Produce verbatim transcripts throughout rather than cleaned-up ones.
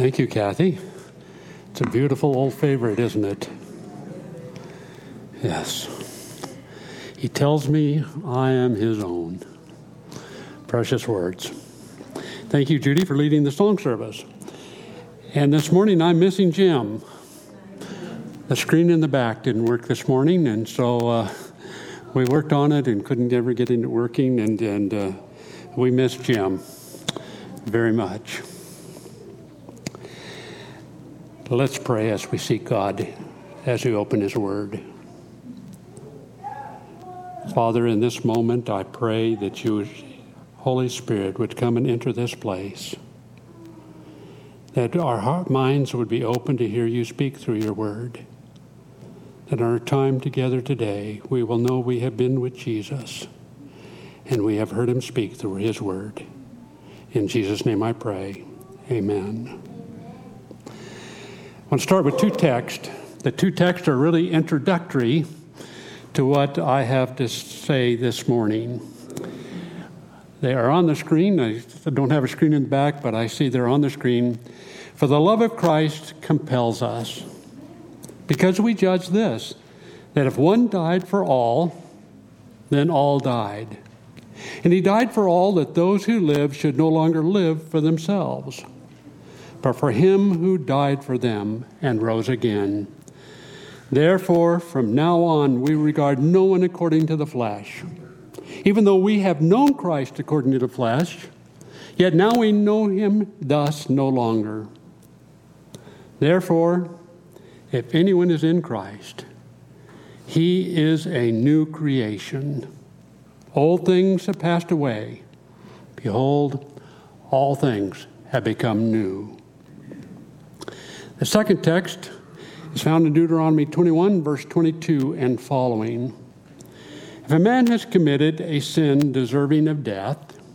Thank you, Kathy. It's a beautiful old favorite, isn't it? Yes. He tells me I am his own. Precious words. Thank you, Judy, for leading the song service. And this morning, I'm missing Jim. The screen in the back didn't work this morning, and so uh, we worked on it and couldn't ever get it working, and, and uh, we miss Jim very much. Let's pray as we seek God, as we open His Word. Father, in this moment, I pray that you, Holy Spirit, would come and enter this place, that our heart, minds would be open to hear you speak through your Word, that in our time together today, we will know we have been with Jesus, and we have heard him speak through his Word. In Jesus' name I pray, amen. I want to start with two texts. The two texts are really introductory to what I have to say this morning. They are on the screen. I don't have a screen in the back, but I see they're on the screen. For the love of Christ compels us, because we judge this, that if one died for all, then all died. And he died for all, that those who live should no longer live for themselves, but for him who died for them and rose again. Therefore, from now on, we regard no one according to the flesh. Even though we have known Christ according to the flesh, yet now we know him thus no longer. Therefore, if anyone is in Christ, he is a new creation. Old things have passed away. Behold, all things have become new. The second text is found in Deuteronomy twenty-one, verse twenty-two and following. If a man has committed a sin deserving of death,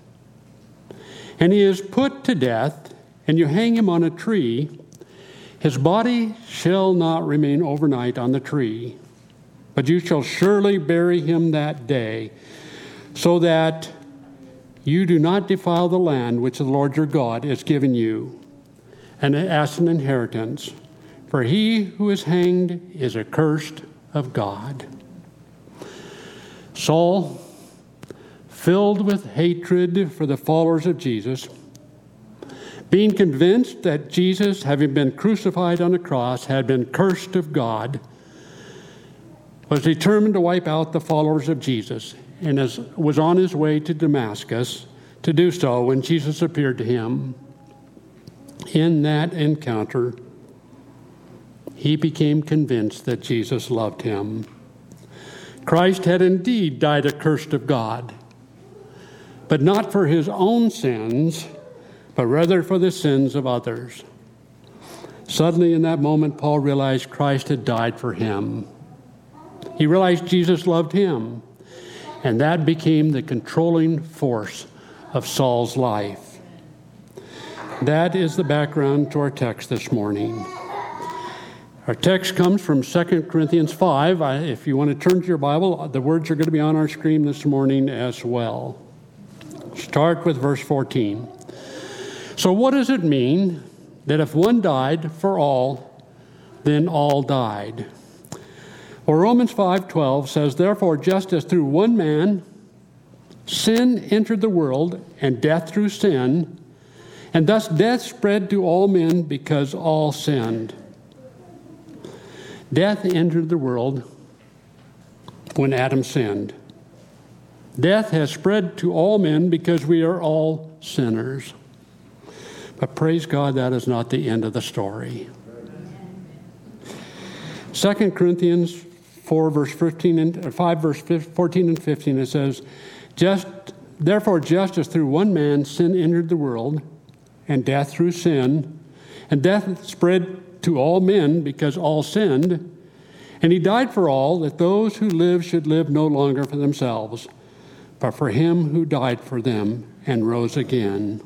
and he is put to death, and you hang him on a tree, his body shall not remain overnight on the tree, but you shall surely bury him that day, so that you do not defile the land which the Lord your God has given you, and as an inheritance. For he who is hanged is accursed of God. Saul, filled with hatred for the followers of Jesus, being convinced that Jesus, having been crucified on a cross, had been cursed of God, was determined to wipe out the followers of Jesus, and as, was on his way to Damascus to do so when Jesus appeared to him. In that encounter, he became convinced that Jesus loved him. Christ had indeed died accursed of God, but not for his own sins, but rather for the sins of others. Suddenly in that moment, Paul realized Christ had died for him. He realized Jesus loved him, and that became the controlling force of Saul's life. That is the background to our text this morning. Our text comes from Second Corinthians five. I, if you want to turn to your Bible, the words are going to be on our screen this morning as well. Start with verse fourteen. So what does it mean that if one died for all, then all died? Well, Romans five twelve says, therefore, just as through one man sin entered the world, and death through sin, and thus death spread to all men because all sinned. Death entered the world when Adam sinned. Death has spread to all men because we are all sinners. But praise God, that is not the end of the story. Second Corinthians four, verse fifteen and five, verse fourteen and fifteen, it says, "Just therefore, just as through one man sin entered the world, and death through sin, and death spread to all men because all sinned, and he died for all, that those who live should live no longer for themselves, but for him who died for them and rose again."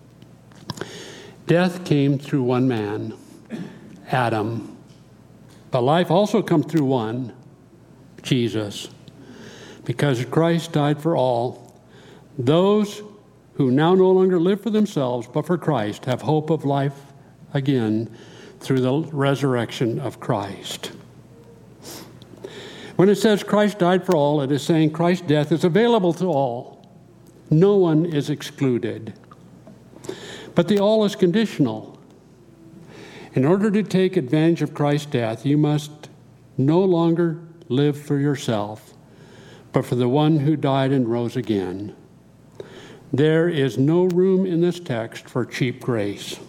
Death came through one man, Adam. But life also comes through one, Jesus. Because Christ died for all, those who now no longer live for themselves, but for Christ, have hope of life again through the resurrection of Christ. When it says Christ died for all, it is saying Christ's death is available to all. No one is excluded. But the all is conditional. In order to take advantage of Christ's death, you must no longer live for yourself, but for the one who died and rose again. There is no room in this text for cheap grace.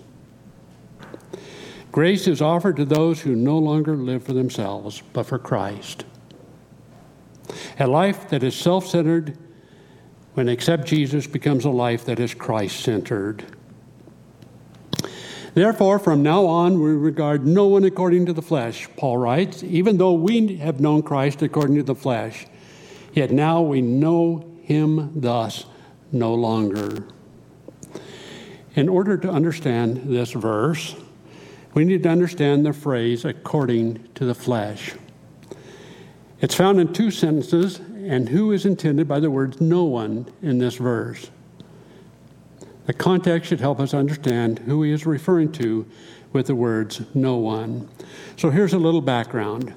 Grace is offered to those who no longer live for themselves, but for Christ. A life that is self-centered, when they accept Jesus, becomes a life that is Christ-centered. Therefore, from now on, we regard no one according to the flesh, Paul writes, even though we have known Christ according to the flesh, yet now we know him thus no longer. In order to understand this verse, we need to understand the phrase according to the flesh. It's found in two sentences, and who is intended by the words no one in this verse? The context should help us understand who he is referring to with the words no one. So here's a little background.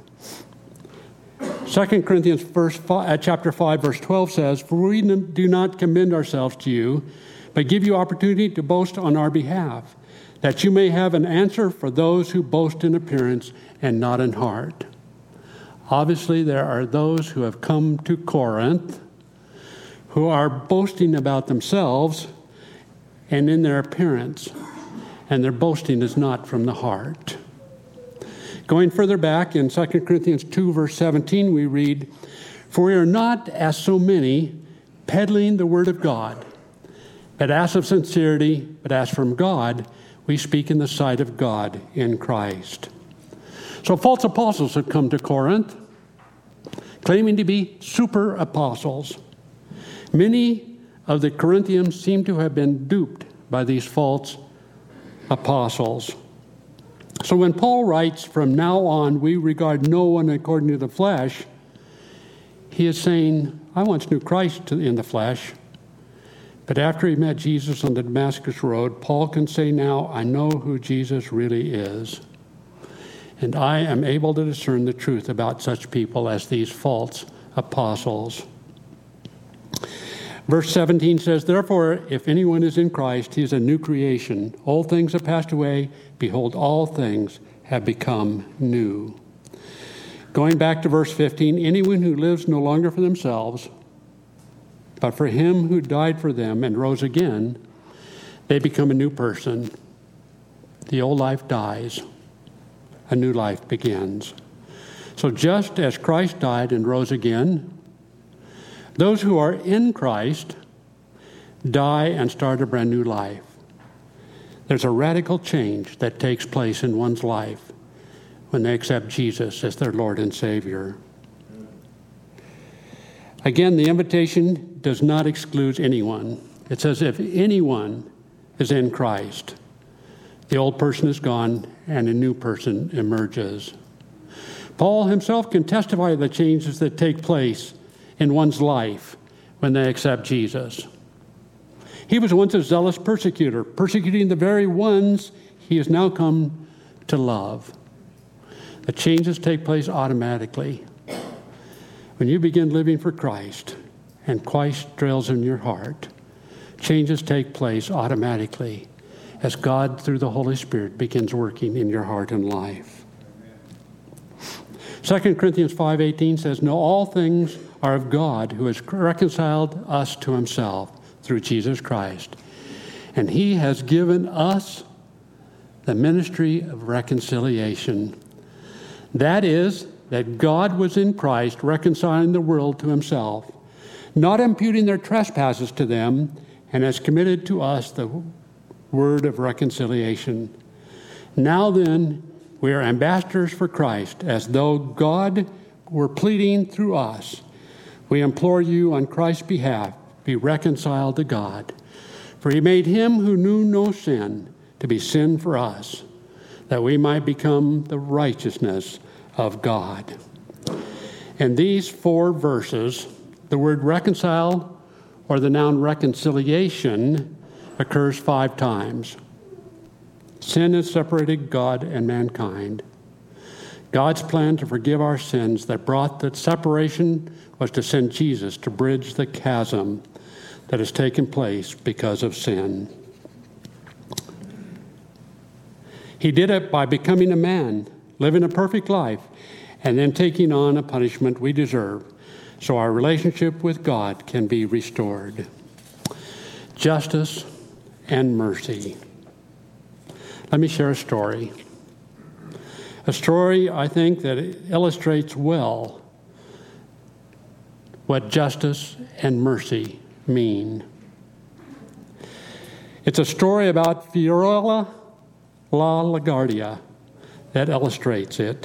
Second Corinthians verse five, chapter five, verse twelve says, "For we do not commend ourselves to you, but give you opportunity to boast on our behalf, that you may have an answer for those who boast in appearance and not in heart." Obviously, there are those who have come to Corinth who are boasting about themselves and in their appearance, and their boasting is not from the heart. Going further back in Second Corinthians two, verse seventeen, we read, "For we are not, as so many, peddling the word of God, but as of sincerity, but as from God, we speak in the sight of God in Christ." So false apostles have come to Corinth, claiming to be super apostles. Many of the Corinthians seem to have been duped by these false apostles. So when Paul writes, "From now on we regard no one according to the flesh," he is saying, I once knew Christ in the flesh, but after he met Jesus on the Damascus Road, Paul can say now, I know who Jesus really is. And I am able to discern the truth about such people as these false apostles. Verse seventeen says, "Therefore, if anyone is in Christ, he is a new creation. Old things have passed away. Behold, all things have become new." Going back to verse fifteen, "Anyone who lives no longer for themselves, but for him who died for them and rose again, they become a new person. The old life dies. A new life begins." So just as Christ died and rose again, those who are in Christ die and start a brand new life. There's a radical change that takes place in one's life when they accept Jesus as their Lord and Savior. Again, the invitation does not exclude anyone. It says if anyone is in Christ, the old person is gone and a new person emerges. Paul himself can testify to the changes that take place in one's life when they accept Jesus. He was once a zealous persecutor, persecuting the very ones he has now come to love. The changes take place automatically. When you begin living for Christ and Christ dwells in your heart, changes take place automatically as God, through the Holy Spirit, begins working in your heart and life. Second Corinthians five eighteen says, "No, all things are of God, who has reconciled us to himself through Jesus Christ. And he has given us the ministry of reconciliation." That is, that God was in Christ reconciling the world to himself, not imputing their trespasses to them, and has committed to us the word of reconciliation. Now then, we are ambassadors for Christ, as though God were pleading through us. We implore you on Christ's behalf, be reconciled to God. For he made him who knew no sin to be sin for us, that we might become the righteousness of God. In these four verses, the word reconcile, or the noun reconciliation, occurs five times. Sin has separated God and mankind. God's plan to forgive our sins that brought that separation was to send Jesus to bridge the chasm that has taken place because of sin. He did it by becoming a man, living a perfect life, and then taking on a punishment we deserve, so our relationship with God can be restored. Justice and mercy. Let me share a story. A story, I think, that illustrates well what justice and mercy mean. It's a story about Fiorella La LaGuardia that illustrates it.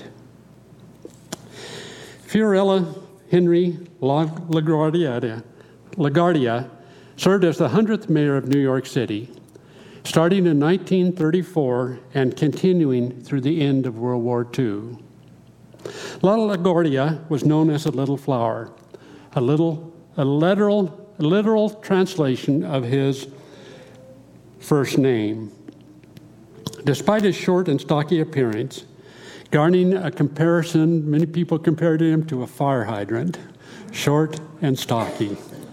Fiorella Henry La LaGuardia, LaGuardia served as the hundredth mayor of New York City, starting in nineteen thirty-four and continuing through the end of World War Two. La LaGuardia was known as a little flower, a little, a literal, a literal translation of his first name. Despite his short and stocky appearance, garnering a comparison, many people compared him to a fire hydrant, short and stocky.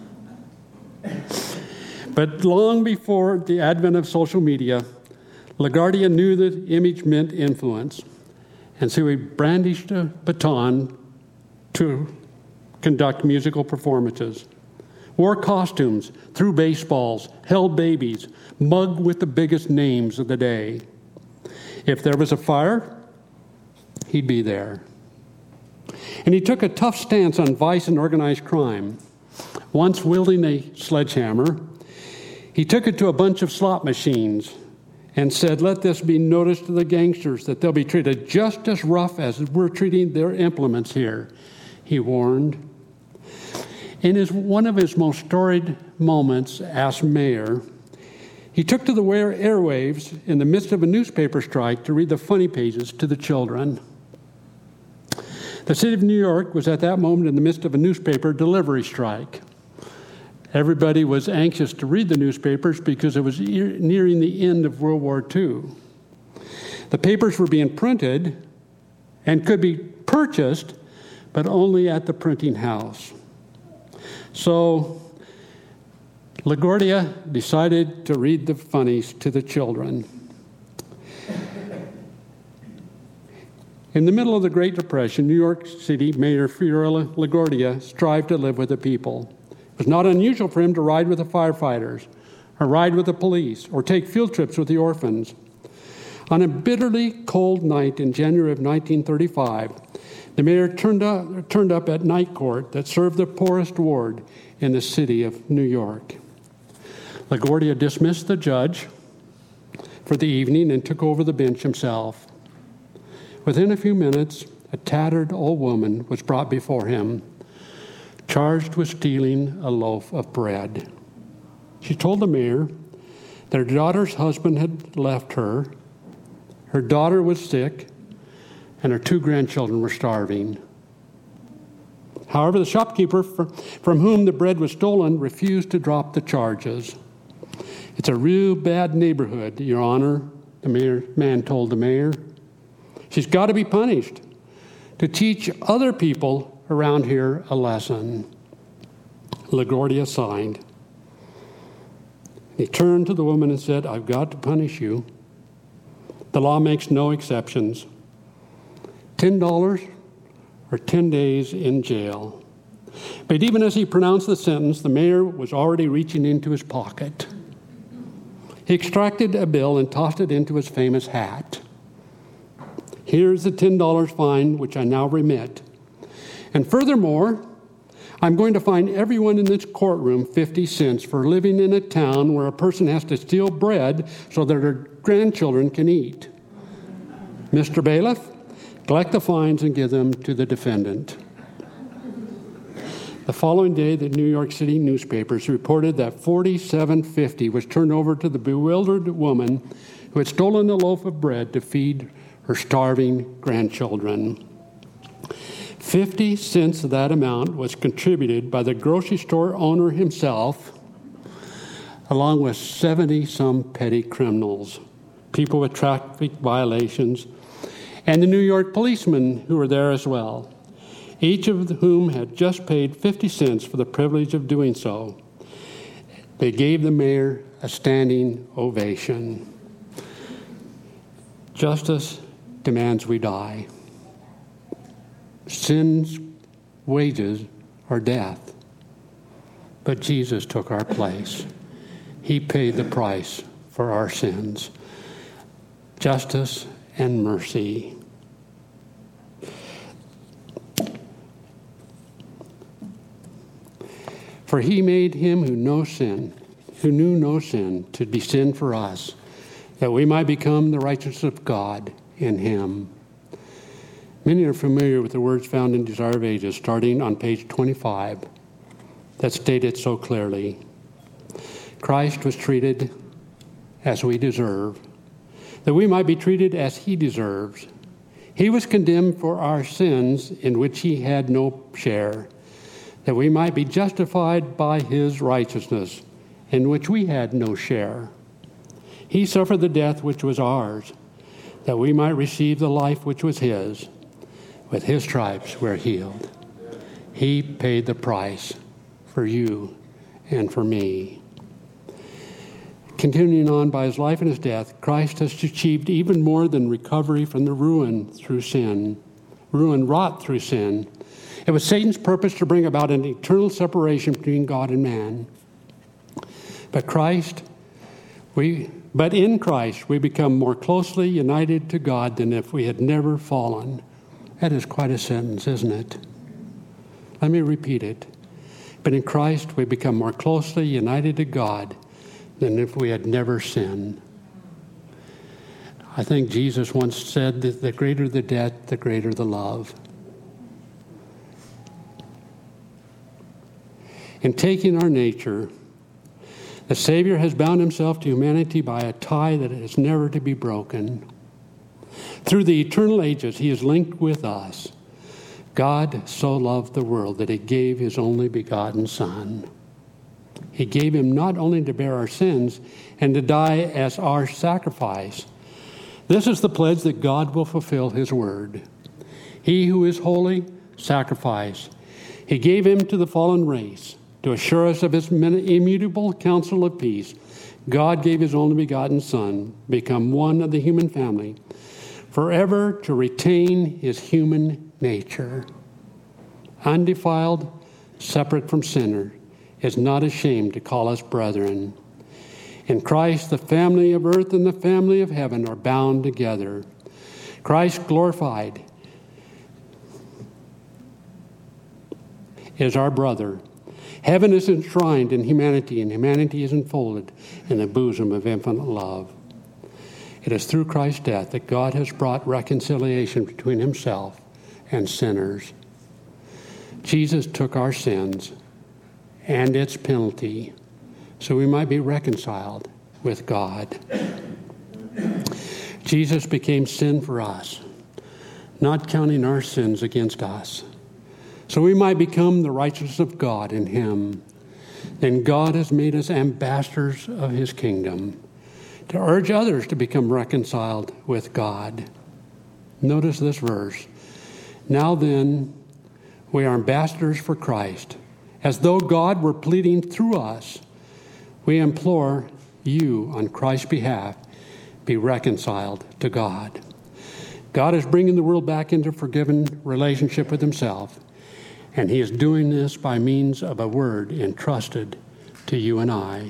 But long before the advent of social media, LaGuardia knew that image meant influence, and so he brandished a baton to conduct musical performances, wore costumes, threw baseballs, held babies, mugged with the biggest names of the day. If there was a fire, he'd be there. And he took a tough stance on vice and organized crime. Once wielding a sledgehammer, he took it to a bunch of slot machines and said, "Let this be noticed to the gangsters that they'll be treated just as rough as we're treating their implements here," he warned. In his, one of his most storied moments as mayor, he took to the airwaves in the midst of a newspaper strike to read the funny pages to the children. The city of New York was at that moment in the midst of a newspaper delivery strike. Everybody was anxious to read the newspapers because it was e- nearing the end of World War Two. The papers were being printed and could be purchased, but only at the printing house. So LaGuardia decided to read the funnies to the children. In the middle of the Great Depression, New York City Mayor Fiorella LaGuardia strived to live with the people. It was not unusual for him to ride with the firefighters, or ride with the police, or take field trips with the orphans. On a bitterly cold night in January of nineteen thirty-five, the mayor turned up, turned up at night court that served the poorest ward in the city of New York. LaGuardia dismissed the judge for the evening and took over the bench himself. Within a few minutes, a tattered old woman was brought before him, charged with stealing a loaf of bread. She told the mayor that her daughter's husband had left her, her daughter was sick, and her two grandchildren were starving. However, the shopkeeper from whom the bread was stolen refused to drop the charges. "It's a real bad neighborhood, Your Honor," the mayor, man told the mayor. "She's got to be punished to teach other people around here a lesson." LaGuardia signed. He turned to the woman and said, "I've got to punish you. The law makes no exceptions. Ten dollars or ten days in jail." But even as he pronounced the sentence, the mayor was already reaching into his pocket. He extracted a bill and tossed it into his famous hat. "Here's the ten dollars fine, which I now remit. And furthermore, I'm going to fine everyone in this courtroom fifty cents for living in a town where a person has to steal bread so that her grandchildren can eat. Mister Bailiff, collect the fines and give them to the defendant." The following day, the New York City newspapers reported that forty-seven fifty was turned over to the bewildered woman who had stolen a loaf of bread to feed her starving grandchildren. fifty cents of that amount was contributed by the grocery store owner himself, along with seventy-some petty criminals people with traffic violations, and the New York policemen who were there as well, each of whom had just paid fifty cents for the privilege of doing so. They gave the mayor a standing ovation. Justice demands we die. Sin's wages are death. But Jesus took our place. He paid the price for our sins. Justice and mercy. For he made him who no sin, who knew no sin, to be sin for us, that we might become the righteousness of God in him. Many are familiar with the words found in Desire of Ages, starting on page twenty-five, that state it so clearly. Christ was treated as we deserve, that we might be treated as he deserves. He was condemned for our sins in which he had no share, that we might be justified by his righteousness, in which we had no share. He suffered the death which was ours, that we might receive the life which was his. With his stripes we're healed. He paid the price for you and for me. Continuing on, by his life and his death, Christ has achieved even more than recovery from the ruin through sin, ruin wrought through sin. It was Satan's purpose to bring about an eternal separation between God and man. But Christ, we, but in Christ, we become more closely united to God than if we had never fallen. That is quite a sentence, isn't it? Let me repeat it. But in Christ, we become more closely united to God than if we had never sinned. I think Jesus once said that the greater the debt, the greater the love. In taking our nature, the Savior has bound himself to humanity by a tie that is never to be broken. Through the eternal ages, he is linked with us. God so loved the world that he gave his only begotten Son. He gave him not only to bear our sins and to die as our sacrifice. This is the pledge that God will fulfill his word. He who is holy, sacrifice. He gave him to the fallen race to assure us of his immutable counsel of peace. God gave his only begotten Son, become one of the human family, forever to retain his human nature. Undefiled, separate from sinner, is not ashamed to call us brethren. In Christ, the family of earth and the family of heaven are bound together. Christ glorified is our brother. Heaven is enshrined in humanity, and humanity is enfolded in the bosom of infinite love. It is through Christ's death that God has brought reconciliation between himself and sinners. Jesus took our sins and its penalty so we might be reconciled with God. Jesus became sin for us, not counting our sins against us, so we might become the righteousness of God in him. Then God has made us ambassadors of his kingdom to urge others to become reconciled with God. Notice this verse. Now then, we are ambassadors for Christ, as though God were pleading through us. We implore you on Christ's behalf, be reconciled to God. God is bringing the world back into forgiven relationship with himself, and he is doing this by means of a word entrusted to you and I.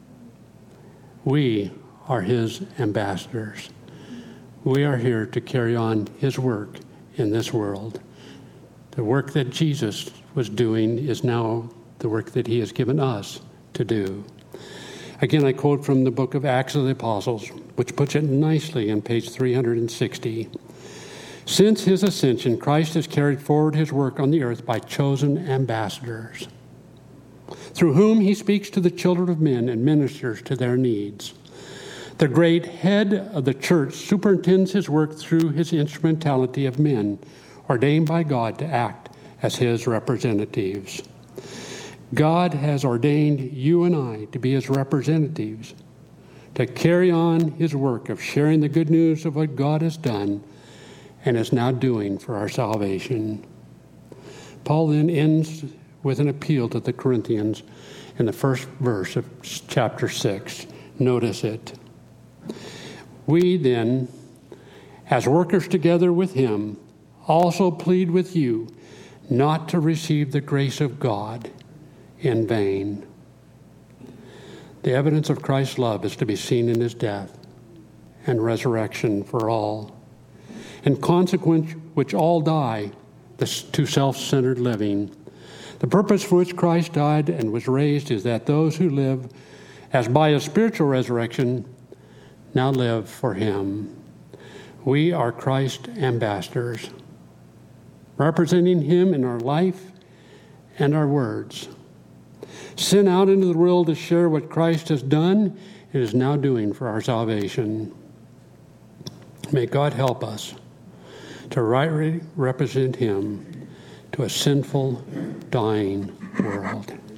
We are his ambassadors. We are here to carry on his work in this world. The work that Jesus was doing is now the work that he has given us to do. Again, I quote from the book of Acts of the Apostles, which puts it nicely on page three hundred sixty. Since his ascension, Christ has carried forward his work on the earth by chosen ambassadors, through whom he speaks to the children of men and ministers to their needs. The great head of the church superintends his work through his instrumentality of men, ordained by God to act as his representatives. God has ordained you and I to be his representatives, to carry on his work of sharing the good news of what God has done and is now doing for our salvation. Paul then ends with an appeal to the Corinthians in the first verse of chapter six. Notice it. We then, as workers together with him, also plead with you not to receive the grace of God in vain. The evidence of Christ's love is to be seen in his death and resurrection for all. In consequence, which all die to self-centered living. The purpose for which Christ died and was raised is that those who live as by a spiritual resurrection now live for him. We are Christ's ambassadors, representing him in our life and our words. Sent out into the world to share what Christ has done and is now doing for our salvation. May God help us to rightly represent him to a sinful, dying world.